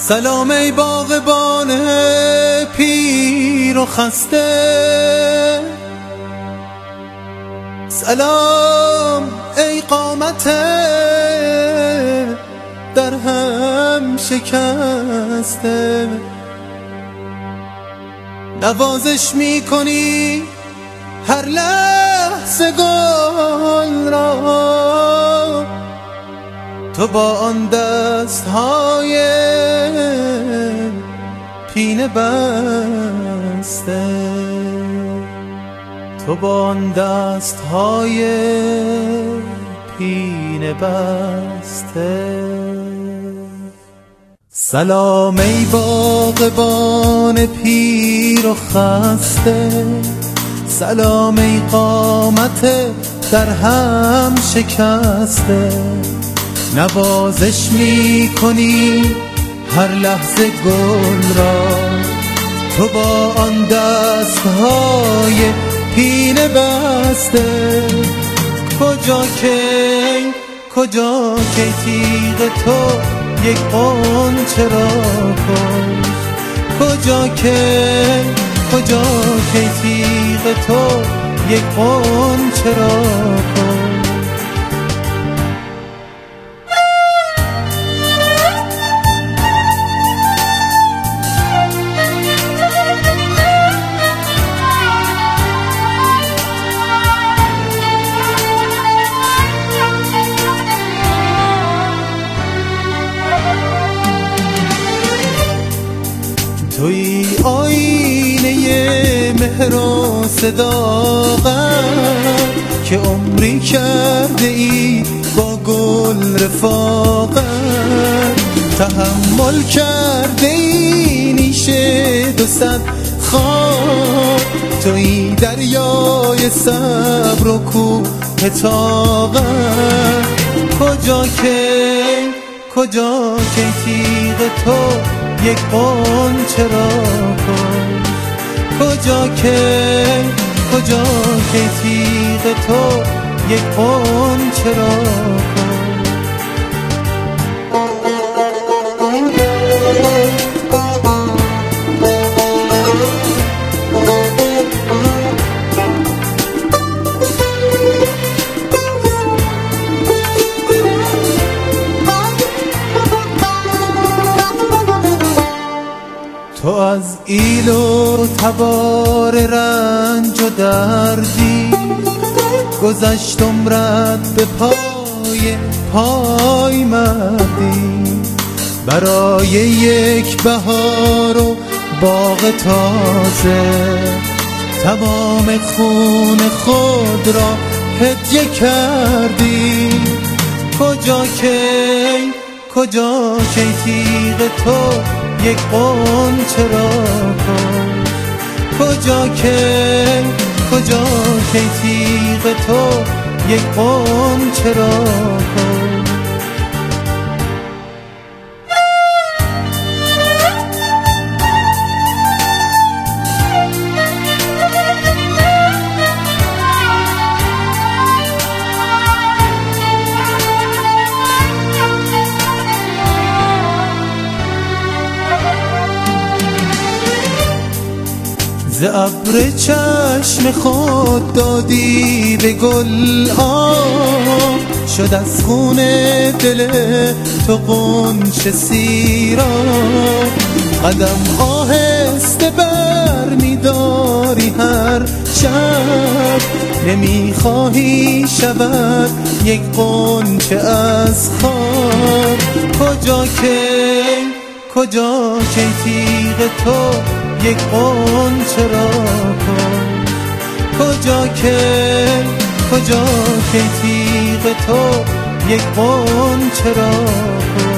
سلام ای باغبان پیر و خسته، سلام ای قامت در هم شکسته. نوازش میکنی هر لحظه گل را، تو با آن دستهای پینه بسته، تو با آن دستهای پینه بسته. سلام ای باغبان پیر و خسته، سلام ای قامت در هم شکسته. نوازش میکنی هر لحظه گل را، تو با آن دستهای پینه بسته. کجا کی تیغ تو یک غنچه را کشت، کجا کی تیغ تو یک غنچه را کشت. توی آینه مهر و صداقت که عمری کرده ای با گل رفاقت. تحمل کرده ای نیش 200 خاک، توی دریای صبر و کوه طاقت. کجا کی تیغ تو یک غنچه را کشت، کجا کی تیغ تو یک غنچه را کشت. تو از ایل و تبار رنج و دردی، گذشت عمرت به پای مردی. برای یک بهار و باغ تازه، تمام خون خود را هدیه کردی. کجا کی تیغ تو یک غنچه را کشت، کجا کی تیغ تو یک غنچه را کشت. ز ابر چشم خود دادی به گل آب، شد از خون دل تو غنچه سیراب. قدم آهسته بر می‌داری هر شب، نمیخواهی شود یک غنچه از خواب. کجا کی تیغ تو یک غنچه را کشت، کجا کی تیغ تو یک غنچه را کشت.